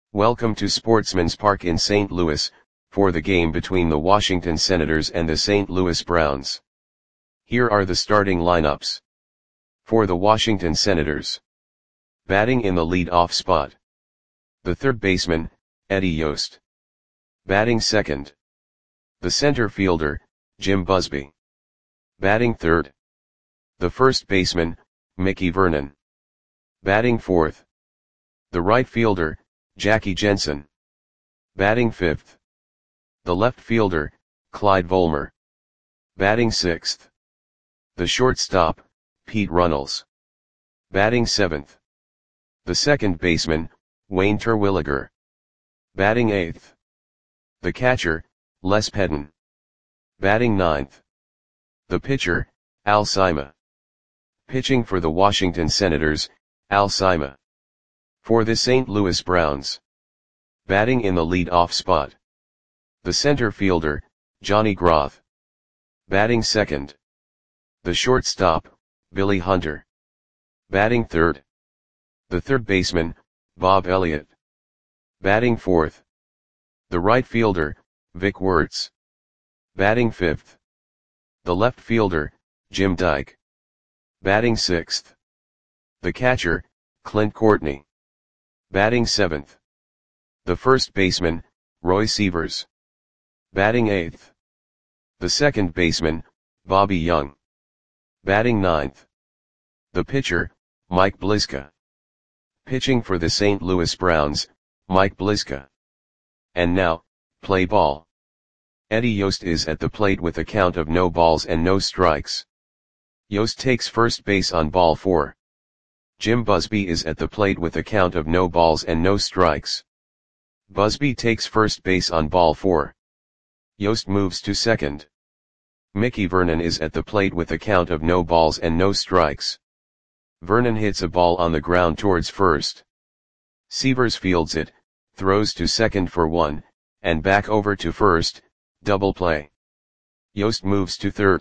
Welcome to Sportsman's Park in St. Louis, for the game between the Washington Senators and the St. Louis Browns. Here are the starting lineups. For the Washington Senators. Batting in the lead-off spot. The third baseman, Eddie Yost. Batting second. The center fielder, Jim Busby. Batting third. The first baseman, Mickey Vernon. Batting fourth. The right fielder, Jackie Jensen. Batting fifth. The left fielder, Clyde Volmer. Batting sixth. The shortstop, Pete Runnels. Batting seventh. The second baseman, Wayne Terwilliger. Batting eighth. The catcher, Les Pedden. Batting ninth. The pitcher, Al Cima. Pitching for the Washington Senators, Al Cima. For the St. Louis Browns. Batting in the lead-off spot. The center fielder, Johnny Groth. Batting second. The shortstop, Billy Hunter. Batting third. The third baseman, Bob Elliott. Batting fourth. The right fielder, Vic Wertz. Batting fifth. The left fielder, Jim Dyke. Batting sixth. The catcher, Clint Courtney. Batting seventh. The first baseman, Roy Sievers. Batting eighth. The second baseman, Bobby Young. Batting ninth. The pitcher, Mike Bliska. Pitching for the St. Louis Browns, Mike Bliska. And now, play ball. Eddie Yost is at the plate with a count of no balls and no strikes. Yost takes first base on ball 4. Jim Busby is at the plate with a count of no balls and no strikes. Busby takes first base on ball 4. Yost moves to second. Mickey Vernon is at the plate with a count of no balls and no strikes. Vernon hits a ball on the ground towards first. Sievers fields it, throws to second for 1, and back over to first, double play. Yost moves to third.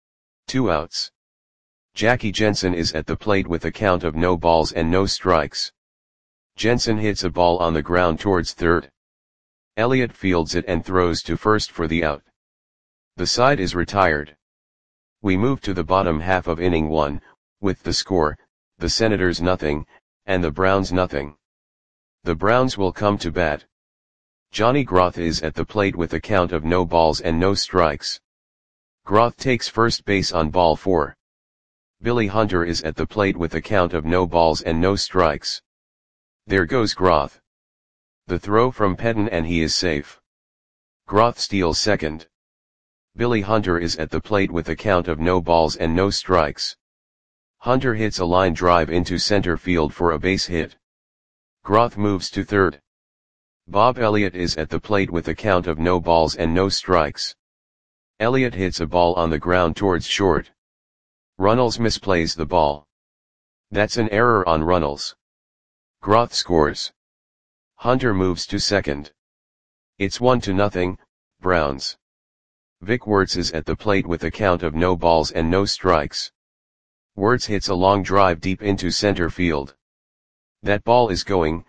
2 outs. Jackie Jensen is at the plate with a count of no balls and no strikes. Jensen hits a ball on the ground towards third. Elliott fields it and throws to first for the out. The side is retired. We move to the bottom half of inning 1, with the score, the Senators nothing, and the Browns nothing. The Browns will come to bat. Johnny Groth is at the plate with a count of no balls and no strikes. Groth takes first base on ball 4. Billy Hunter is at the plate with a count of no balls and no strikes. There goes Groth. The throw from Pedden and he is safe. Groth steals second. Billy Hunter is at the plate with a count of no balls and no strikes. Hunter hits a line drive into center field for a base hit. Groth moves to third. Bob Elliott is at the plate with a count of no balls and no strikes. Elliott hits a ball on the ground towards short. Runnels misplays the ball. That's an error on Runnels. Groth scores. Hunter moves to second. It's 1-0, Browns. Vic Wertz is at the plate with a count of no balls and no strikes. Wertz hits a long drive deep into center field. That ball is gone.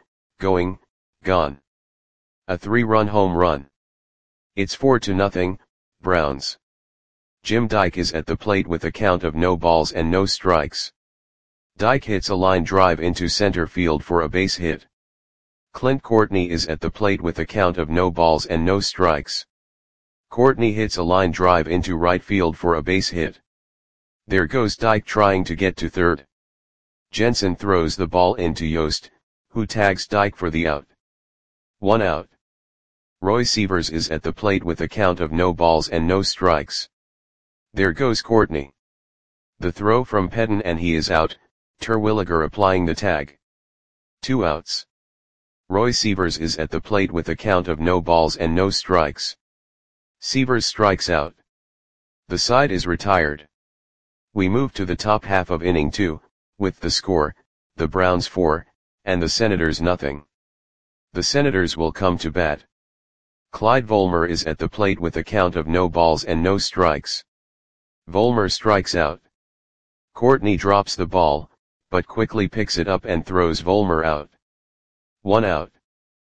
A 3-run home run. It's 4-0, Browns. Jim Dyke is at the plate with a count of no balls and no strikes. Dyke hits a line drive into center field for a base hit. Clint Courtney is at the plate with a count of no balls and no strikes. Courtney hits a line drive into right field for a base hit. There goes Dyke trying to get to third. Jensen throws the ball into Yost, who tags Dyke for the out. 1 out. Roy Sievers is at the plate with a count of no balls and no strikes. There goes Courtney. The throw from Pedden and he is out, Terwilliger applying the tag. 2 outs. Roy Sievers is at the plate with a count of no balls and no strikes. Sievers strikes out. The side is retired. We move to the top half of inning 2, with the score, the Browns 4, and the Senators nothing. The Senators will come to bat. Clyde Volmer is at the plate with a count of no balls and no strikes. Volmer strikes out. Courtney drops the ball, but quickly picks it up and throws Volmer out. 1 out.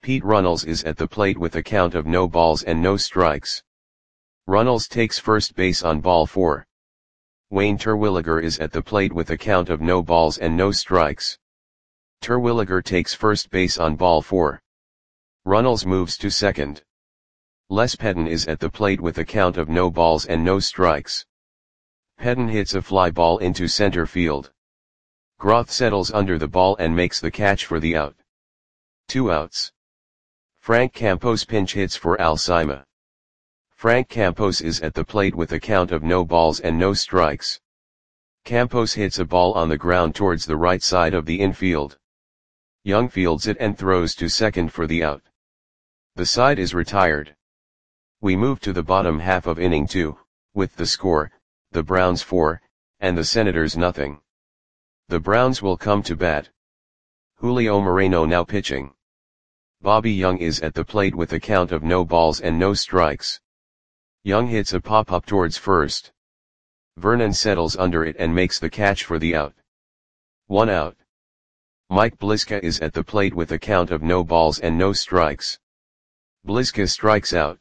Pete Runnels is at the plate with a count of no balls and no strikes. Runnels takes first base on ball 4. Wayne Terwilliger is at the plate with a count of no balls and no strikes. Terwilliger takes first base on ball 4. Runnels moves to second. Les Pedden is at the plate with a count of no balls and no strikes. Pedden hits a fly ball into center field. Groth settles under the ball and makes the catch for the out. 2 outs. Frank Campos pinch hits for Al Sima. Frank Campos is at the plate with a count of no balls and no strikes. Campos hits a ball on the ground towards the right side of the infield. Young fields it and throws to second for the out. The side is retired. We move to the bottom half of inning 2, with the score, the Browns 4, and the Senators nothing. The Browns will come to bat. Julio Moreno now pitching. Bobby Young is at the plate with a count of no balls and no strikes. Young hits a pop-up towards first. Vernon settles under it and makes the catch for the out. 1 out. Mike Bliska is at the plate with a count of no balls and no strikes. Bliska strikes out.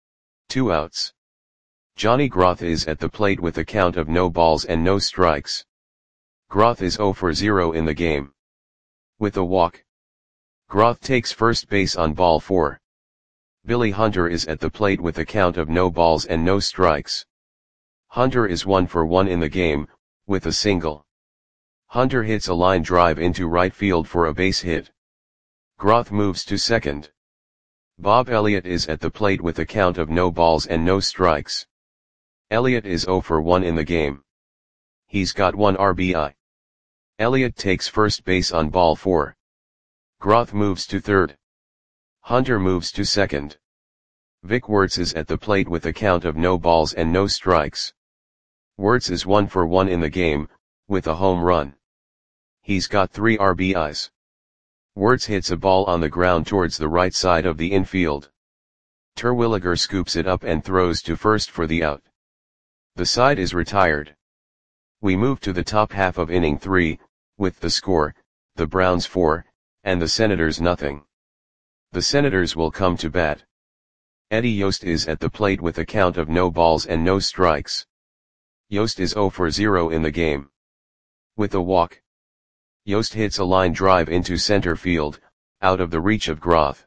2 outs. Johnny Groth is at the plate with a count of no balls and no strikes. Groth is 0 for 0 in the game. With a walk. Groth takes first base on ball 4. Billy Hunter is at the plate with a count of no balls and no strikes. Hunter is 1 for 1 in the game, with a single. Hunter hits a line drive into right field for a base hit. Groth moves to second. Bob Elliott is at the plate with a count of no balls and no strikes. Elliott is 0 for 1 in the game. He's got 1 RBI. Elliott takes first base on ball 4. Groth moves to third. Hunter moves to second. Vic Wertz is at the plate with a count of no balls and no strikes. Wertz is 1 for 1 in the game, with a home run. He's got 3 RBIs. Wertz hits a ball on the ground towards the right side of the infield. Terwilliger scoops it up and throws to first for the out. The side is retired. We move to the top half of inning 3, with the score, the Browns 4, and the Senators nothing. The Senators will come to bat. Eddie Yost is at the plate with a count of no balls and no strikes. Yost is 0 for 0 in the game. With a walk. Yost hits a line drive into center field, out of the reach of Groth.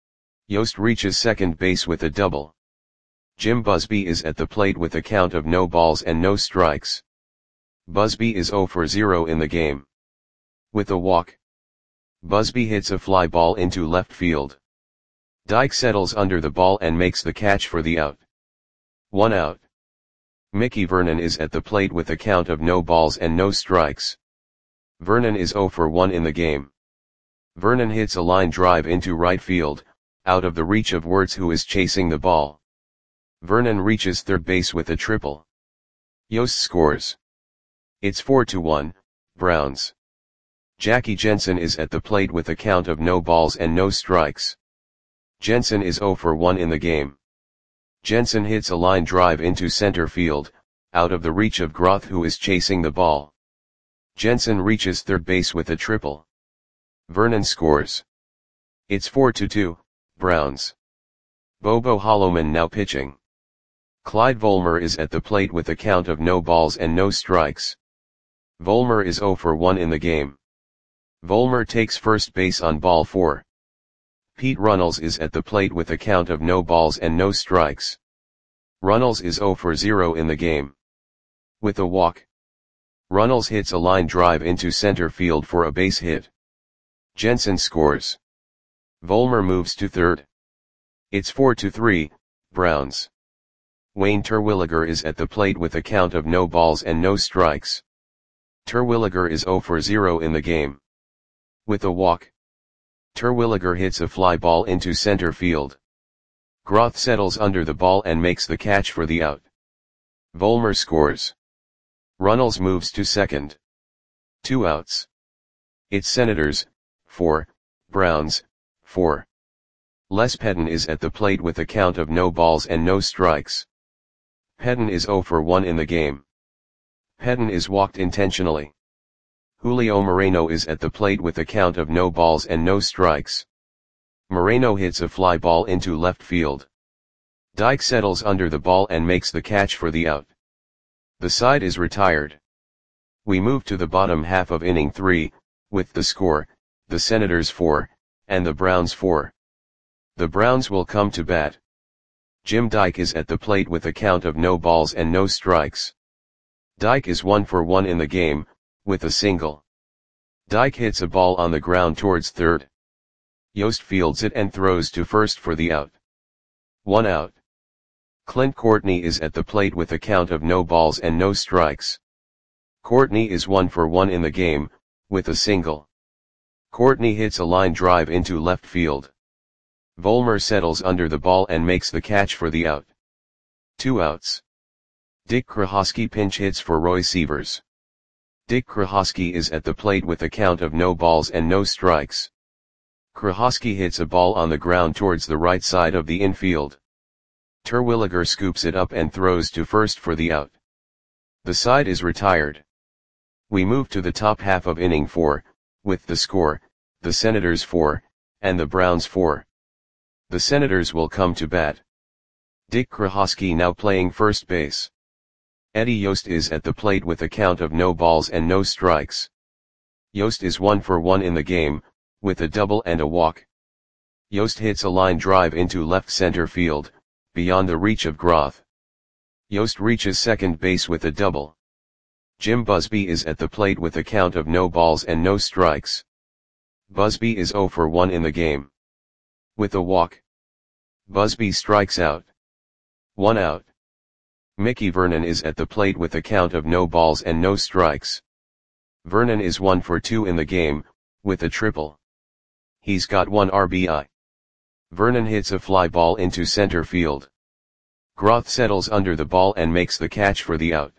Yost reaches second base with a double. Jim Busby is at the plate with a count of no balls and no strikes. Busby is 0 for 0 in the game. With a walk. Busby hits a fly ball into left field. Dyke settles under the ball and makes the catch for the out. 1 out. Mickey Vernon is at the plate with a count of no balls and no strikes. Vernon is 0 for 1 in the game. Vernon hits a line drive into right field, out of the reach of Wertz who is chasing the ball. Vernon reaches third base with a triple. Yost scores. It's 4-1, Browns. Jackie Jensen is at the plate with a count of no balls and no strikes. Jensen is 0 for 1 in the game. Jensen hits a line drive into center field, out of the reach of Groth who is chasing the ball. Jensen reaches third base with a triple. Vernon scores. It's 4-2, Browns. Bobo Holloman now pitching. Clyde Volmer is at the plate with a count of no balls and no strikes. Volmer is 0 for 1 in the game. Volmer takes first base on ball 4. Pete Runnels is at the plate with a count of no balls and no strikes. Runnels is 0 for 0 in the game. With a walk. Runnels hits a line drive into center field for a base hit. Jensen scores. Volmer moves to third. It's 4-3, Browns. Wayne Terwilliger is at the plate with a count of no balls and no strikes. Terwilliger is 0 for 0 in the game. With a walk. Terwilliger hits a fly ball into center field. Groth settles under the ball and makes the catch for the out. Volmer scores. Runnels moves to second. 2 outs. It's Senators, 4, Browns, 4. Les Pedden is at the plate with a count of no balls and no strikes. Pedden is 0 for 1 in the game. Pedden is walked intentionally. Julio Moreno is at the plate with a count of no balls and no strikes. Moreno hits a fly ball into left field. Dyke settles under the ball and makes the catch for the out. The side is retired. We move to the bottom half of inning 3, with the score, the Senators 4, and the Browns 4. The Browns will come to bat. Jim Dyke is at the plate with a count of no balls and no strikes. Dyke is 1 for 1 in the game, with a single. Dyke hits a ball on the ground towards third. Yost fields it and throws to first for the out. 1 out. Clint Courtney is at the plate with a count of no balls and no strikes. Courtney is 1 for 1 in the game, with a single. Courtney hits a line drive into left field. Vollmer settles under the ball and makes the catch for the out. 2 outs. Dick Krahosky pinch hits for Roy Sievers. Dick Krahosky is at the plate with a count of no balls and no strikes. Krahosky hits a ball on the ground towards the right side of the infield. Terwilliger scoops it up and throws to first for the out. The side is retired. We move to the top half of inning 4, with the score, the Senators 4, and the Browns 4. The Senators will come to bat. Dick Krahosky now playing first base. Eddie Yost is at the plate with a count of no balls and no strikes. Yost is 1 for 1 in the game, with a double and a walk. Yost hits a line drive into left center field, beyond the reach of Groth. Yost reaches second base with a double. Jim Busby is at the plate with a count of no balls and no strikes. Busby is 0 for 1 in the game. With a walk. Busby strikes out. 1 out. Mickey Vernon is at the plate with a count of no balls and no strikes. Vernon is 1 for 2 in the game, with a triple. He's got 1 RBI. Vernon hits a fly ball into center field. Groth settles under the ball and makes the catch for the out.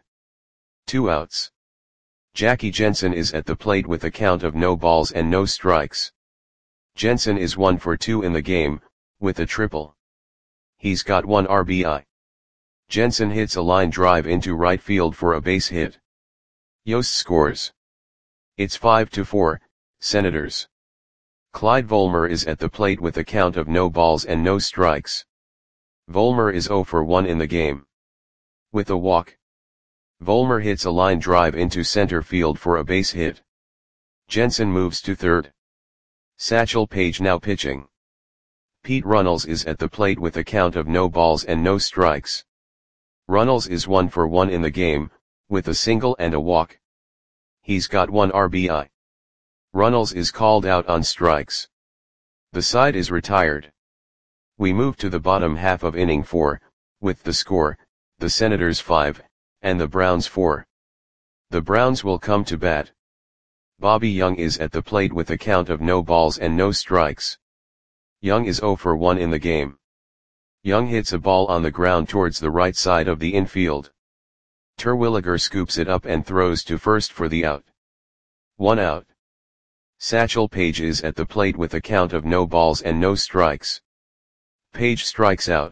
2 outs. Jackie Jensen is at the plate with a count of no balls and no strikes. Jensen is 1 for 2 in the game, with a triple. He's got 1 RBI. Jensen hits a line drive into right field for a base hit. Yost scores. It's 5-4, Senators. Clyde Vollmer is at the plate with a count of no balls and no strikes. Vollmer is 0 for 1 in the game. With a walk. Vollmer hits a line drive into center field for a base hit. Jensen moves to third. Satchel Paige now pitching. Pete Runnels is at the plate with a count of no balls and no strikes. Runnels is 1 for 1 in the game, with a single and a walk. He's got 1 RBI. Runnels is called out on strikes. The side is retired. We move to the bottom half of inning 4, with the score, the Senators 5, and the Browns 4. The Browns will come to bat. Bobby Young is at the plate with a count of no balls and no strikes. Young is 0 for 1 in the game. Young hits a ball on the ground towards the right side of the infield. Terwilliger scoops it up and throws to first for the out. 1 out. Satchel Paige is at the plate with a count of no balls and no strikes. Paige strikes out.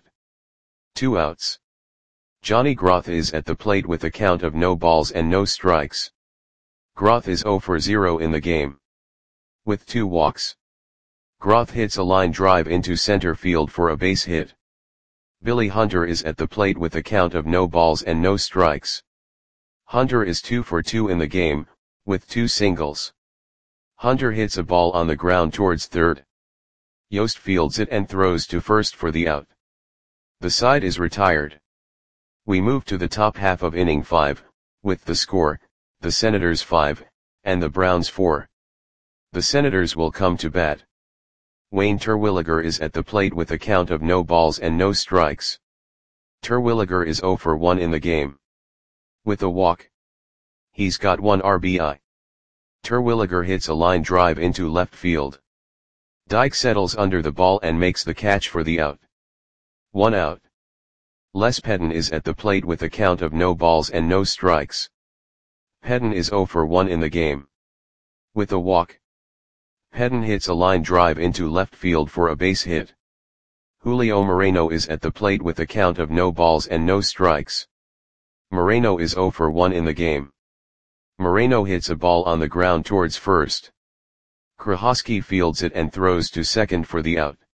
2 outs. Johnny Groth is at the plate with a count of no balls and no strikes. Groth is 0 for 0 in the game. With 2 walks. Groth hits a line drive into center field for a base hit. Billy Hunter is at the plate with a count of no balls and no strikes. Hunter is 2 for 2 in the game, with 2 singles. Hunter hits a ball on the ground towards third. Yost fields it and throws to first for the out. The side is retired. We move to the top half of inning 5, with the score, the Senators 5, and the Browns 4. The Senators will come to bat. Wayne Terwilliger is at the plate with a count of no balls and no strikes. Terwilliger is 0 for 1 in the game. With a walk. He's got 1 RBI. Terwilliger hits a line drive into left field. Dyke settles under the ball and makes the catch for the out. 1 out. Les Pettin is at the plate with a count of no balls and no strikes. Pettin is 0 for 1 in the game. With a walk. Pettin hits a line drive into left field for a base hit. Julio Moreno is at the plate with a count of no balls and no strikes. Moreno is 0 for 1 in the game. Moreno hits a ball on the ground towards first. Krahosky fields it and throws to second for the out.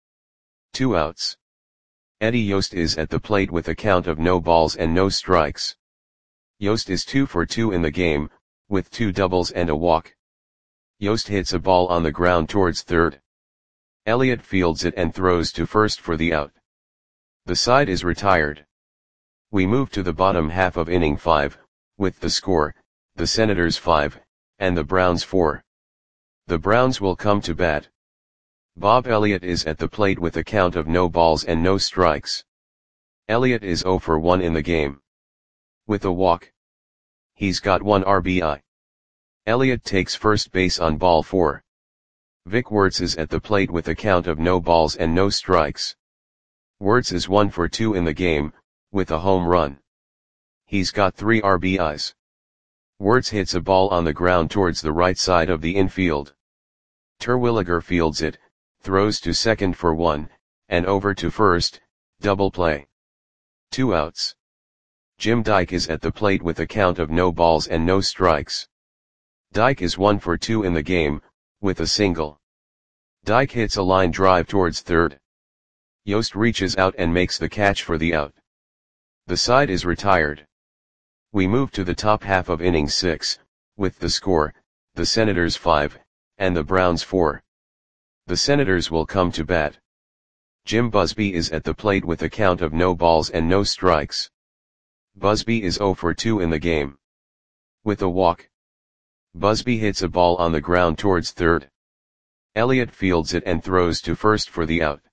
2 outs. Eddie Yost is at the plate with a count of no balls and no strikes. Yost is 2 for 2 in the game, with 2 doubles and a walk. Yost hits a ball on the ground towards third. Elliott fields it and throws to first for the out. The side is retired. We move to the bottom half of inning 5, with the score, the Senators 5, and the Browns 4. The Browns will come to bat. Bob Elliott is at the plate with a count of no balls and no strikes. Elliott is 0 for 1 in the game. With a walk. He's got 1 RBI. Elliott takes first base on ball 4. Vic Wertz is at the plate with a count of no balls and no strikes. Wertz is 1 for 2 in the game, with a home run. He's got 3 RBIs. Wertz hits a ball on the ground towards the right side of the infield. Terwilliger fields it, throws to second for 1, and over to first, double play. 2 outs. Jim Dyke is at the plate with a count of no balls and no strikes. Dyke is 1 for 2 in the game, with a single. Dyke hits a line drive towards third. Yost reaches out and makes the catch for the out. The side is retired. We move to the top half of inning 6, with the score, the Senators 5, and the Browns 4. The Senators will come to bat. Jim Busby is at the plate with a count of no balls and no strikes. Busby is 0 for 2 in the game. With a walk. Busby hits a ball on the ground towards third. Elliott fields it and throws to first for the out.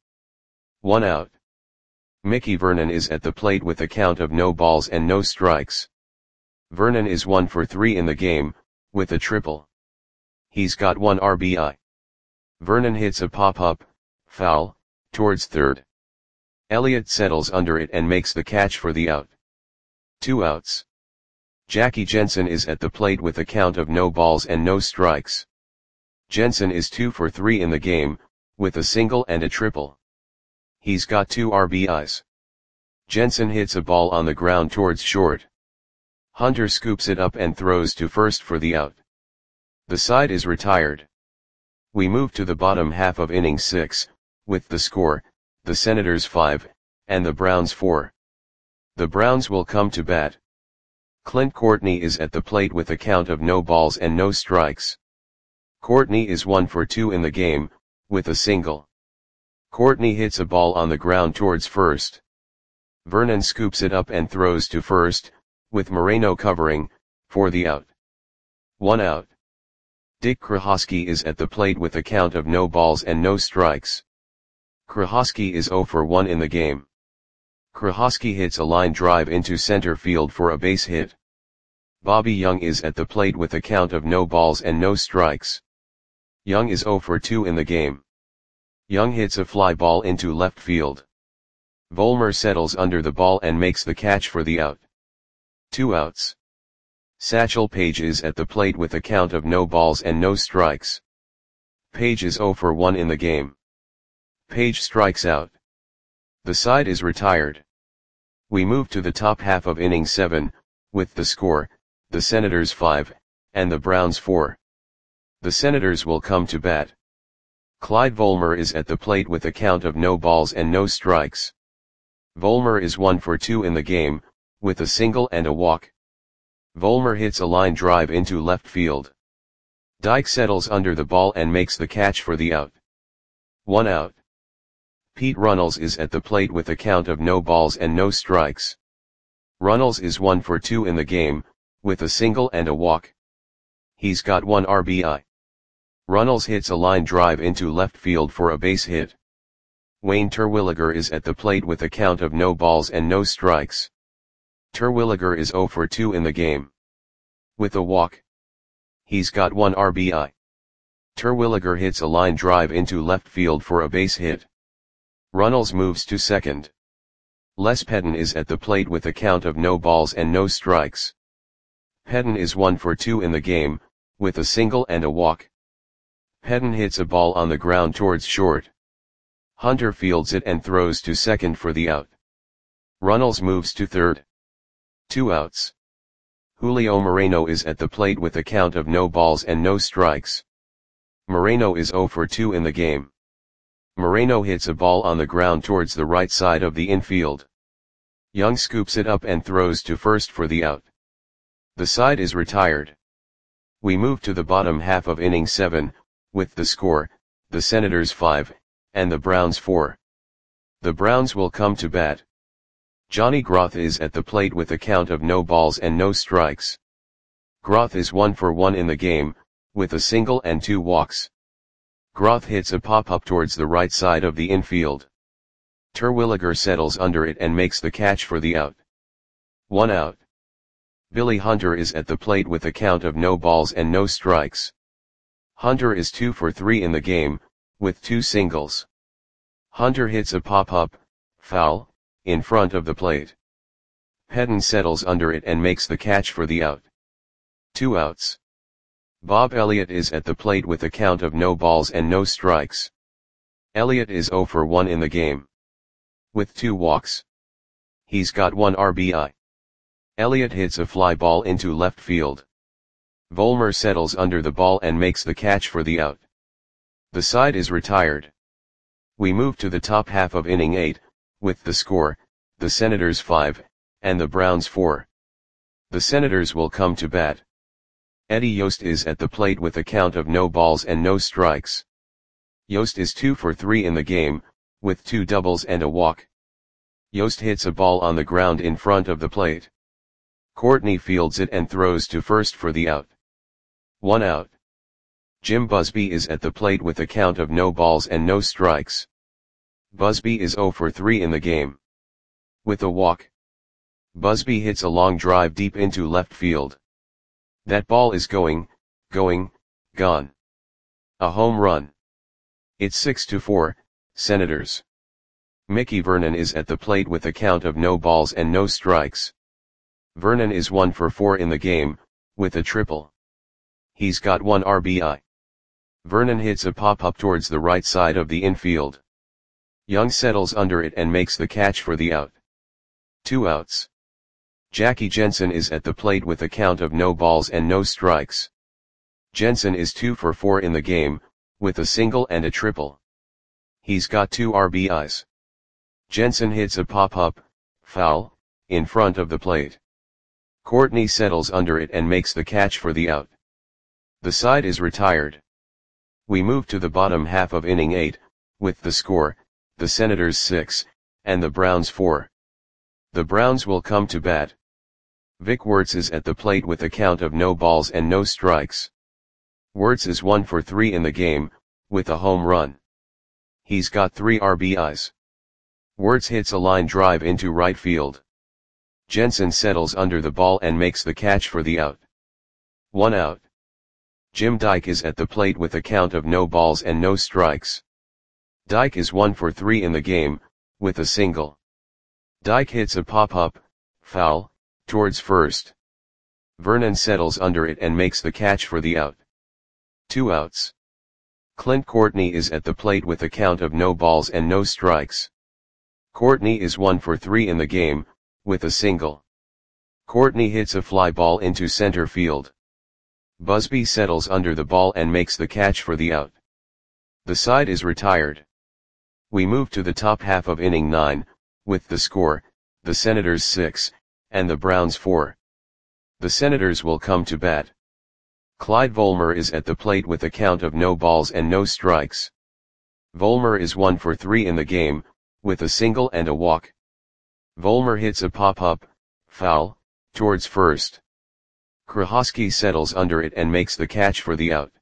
1 out. Mickey Vernon is at the plate with a count of no balls and no strikes. Vernon is 1 for 3 in the game, with a triple. He's got 1 RBI. Vernon hits a pop-up, foul, towards third. Elliott settles under it and makes the catch for the out. 2 outs. Jackie Jensen is at the plate with a count of no balls and no strikes. Jensen is 2 for 3 in the game, with a single and a triple. He's got 2 RBIs. Jensen hits a ball on the ground towards short. Hunter scoops it up and throws to first for the out. The side is retired. We move to the bottom half of inning 6, with the score, the Senators 5, and the Browns 4. The Browns will come to bat. Clint Courtney is at the plate with a count of no balls and no strikes. Courtney is 1 for 2 in the game, with a single. Courtney hits a ball on the ground towards first. Vernon scoops it up and throws to first, with Moreno covering, for the out. 1 out. Dick Krahosky is at the plate with a count of no balls and no strikes. Krahosky is 0 for 1 in the game. Krahosky hits a line drive into center field for a base hit. Bobby Young is at the plate with a count of no balls and no strikes. Young is 0 for 2 in the game. Young hits a fly ball into left field. Volmer settles under the ball and makes the catch for the out. 2 outs. Satchel Paige is at the plate with a count of no balls and no strikes. Paige is 0 for 1 in the game. Paige strikes out. The side is retired. We move to the top half of inning 7, with the score, the Senators 5, and the Browns 4. The Senators will come to bat. Clyde Volmer is at the plate with a count of no balls and no strikes. Volmer is 1 for 2 in the game, with a single and a walk. Volmer hits a line drive into left field. Dyke settles under the ball and makes the catch for the out. 1 out. Pete Runnels is at the plate with a count of no balls and no strikes. Runnels is 1 for 2 in the game, with a single and a walk. He's got 1 RBI. Runnels hits a line drive into left field for a base hit. Wayne Terwilliger is at the plate with a count of no balls and no strikes. Terwilliger is 0 for 2 in the game. With a walk. He's got 1 RBI. Terwilliger hits a line drive into left field for a base hit. Runnels moves to second. Les Pettin is at the plate with a count of no balls and no strikes. Pettin is 1 for 2 in the game, with a single and a walk. Pettin hits a ball on the ground towards short. Hunter fields it and throws to second for the out. Runnels moves to third. 2 outs. Julio Moreno is at the plate with a count of no balls and no strikes. Moreno is 0 for 2 in the game. Moreno hits a ball on the ground towards the right side of the infield. Young scoops it up and throws to first for the out. The side is retired. We move to the bottom half of inning 7, with the score, the Senators 5, and the Browns 4. The Browns will come to bat. Johnny Groth is at the plate with a count of no balls and no strikes. Groth is 1 for 1 in the game, with a single and 2 walks. Groth hits a pop-up towards the right side of the infield. Terwilliger settles under it and makes the catch for the out. 1 out. Billy Hunter is at the plate with a count of no balls and no strikes. Hunter is 2 for 3 in the game, with 2 singles. Hunter hits a pop-up, foul, in front of the plate. Pettin settles under it and makes the catch for the out. 2 outs. Bob Elliott is at the plate with a count of no balls and no strikes. Elliott is 0 for 1 in the game, with 2 walks. He's got 1 RBI. Elliott hits a fly ball into left field. Vollmer settles under the ball and makes the catch for the out. The side is retired. We move to the top half of inning 8, with the score, the Senators 5, and the Browns 4. The Senators will come to bat. Eddie Yost is at the plate with a count of no balls and no strikes. Yost is 2 for 3 in the game, with 2 doubles and a walk. Yost hits a ball on the ground in front of the plate. Courtney fields it and throws to first for the out. 1 out. Jim Busby is at the plate with a count of no balls and no strikes. Busby is 0 for 3 in the game, with a walk. Busby hits a long drive deep into left field. That ball is gone. A home run. It's 6-4, Senators. Mickey Vernon is at the plate with a count of no balls and no strikes. Vernon is 1 for 4 in the game, with a triple. He's got 1 RBI. Vernon hits a pop-up towards the right side of the infield. Young settles under it and makes the catch for the out. 2 outs. Jackie Jensen is at the plate with a count of no balls and no strikes. Jensen is 2 for 4 in the game, with a single and a triple. He's got 2 RBIs. Jensen hits a pop-up, foul, in front of the plate. Courtney settles under it and makes the catch for the out. The side is retired. We move to the bottom half of inning 8, with the score, the Senators 6, and the Browns 4. The Browns will come to bat. Vic Wertz is at the plate with a count of no balls and no strikes. Wertz is 1 for 3 in the game, with a home run. He's got 3 RBIs. Wertz hits a line drive into right field. Jensen settles under the ball and makes the catch for the out. 1 out. Jim Dyke is at the plate with a count of no balls and no strikes. Dyke is 1 for 3 in the game, with a single. Dyke hits a pop-up, foul, towards first. Vernon settles under it and makes the catch for the out. 2 outs. Clint Courtney is at the plate with a count of no balls and no strikes. Courtney is 1 for 3 in the game, with a single. Courtney hits a fly ball into center field. Busby settles under the ball and makes the catch for the out. The side is retired. We move to the top half of inning 9, with the score, the Senators 6, and the Browns 4. The Senators will come to bat. Clyde Vollmer is at the plate with a count of no balls and no strikes. Vollmer is 1 for 3 in the game, with a single and a walk. Vollmer hits a pop-up, foul, towards first. Krahosky settles under it and makes the catch for the out.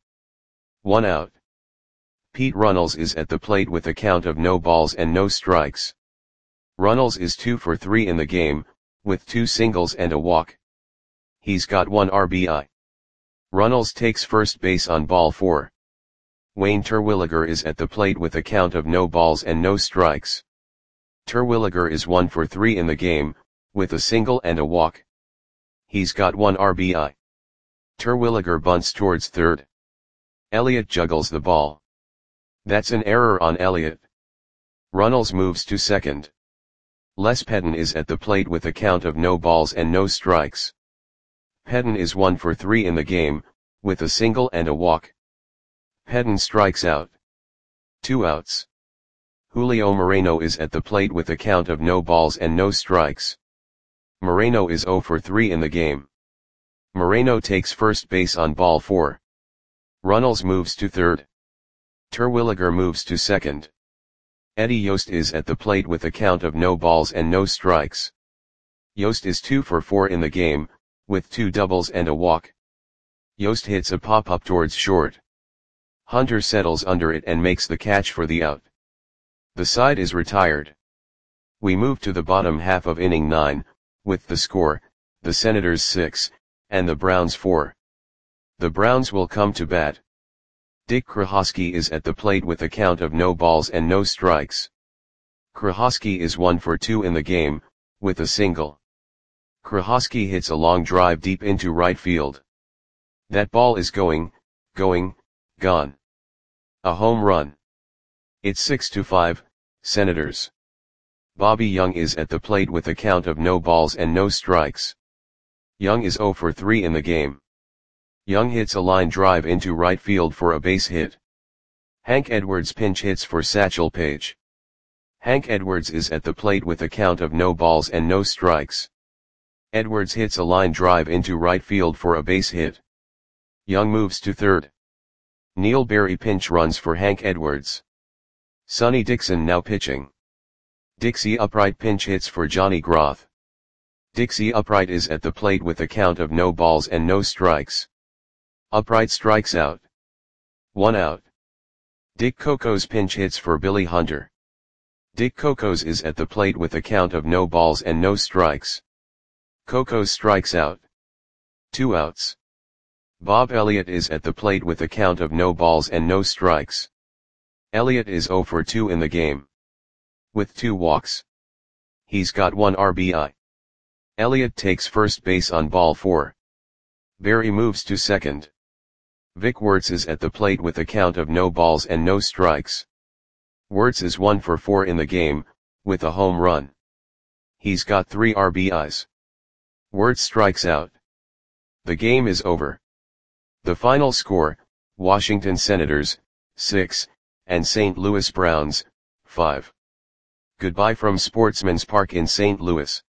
1 out. Pete Runnels is at the plate with a count of no balls and no strikes. Runnels is 2 for 3 in the game, with 2 singles and a walk. He's got 1 RBI. Runnels takes first base on ball 4. Wayne Terwilliger is at the plate with a count of no balls and no strikes. Terwilliger is 1 for 3 in the game, with a single and a walk. He's got 1 RBI. Terwilliger bunts towards third. Elliott juggles the ball. That's an error on Elliott. Runnels moves to second. Les Pettin is at the plate with a count of no balls and no strikes. Pettin is 1 for 3 in the game, with a single and a walk. Pettin strikes out. 2 outs. Julio Moreno is at the plate with a count of no balls and no strikes. Moreno is 0 for 3 in the game. Moreno takes first base on ball 4. Runnels moves to third. Terwilliger moves to second. Eddie Yost is at the plate with a count of no balls and no strikes. Yost is 2 for 4 in the game, with 2 doubles and a walk. Yost hits a pop-up towards short. Hunter settles under it and makes the catch for the out. The side is retired. We move to the bottom half of inning 9, with the score, the Senators 6, and the Browns 4. The Browns will come to bat. Dick Krahosky is at the plate with a count of no balls and no strikes. Krahosky is 1 for 2 in the game, with a single. Krahosky hits a long drive deep into right field. That ball is gone. A home run. It's 6-5, Senators. Bobby Young is at the plate with a count of no balls and no strikes. Young is 0 for 3 in the game. Young hits a line drive into right field for a base hit. Hank Edwards pinch hits for Satchel Paige. Hank Edwards is at the plate with a count of no balls and no strikes. Edwards hits a line drive into right field for a base hit. Young moves to third. Neil Berry pinch runs for Hank Edwards. Sonny Dixon now pitching. Dixie Upright pinch hits for Johnny Groth. Dixie Upright is at the plate with a count of no balls and no strikes. Upright strikes out. 1 out. Dick Cocos pinch hits for Billy Hunter. Dick Cocos is at the plate with a count of no balls and no strikes. Cocos strikes out. 2 outs. Bob Elliott is at the plate with a count of no balls and no strikes. Elliott is 0 for 2 in the game. With 2 walks. He's got 1 RBI. Elliott takes first base on ball 4. Berry moves to second. Vic Wertz is at the plate with a count of no balls and no strikes. Wertz is 1 for 4 in the game, with a home run. He's got 3 RBIs. Wertz strikes out. The game is over. The final score, Washington Senators, 6, and St. Louis Browns, 5. Goodbye from Sportsman's Park in St. Louis.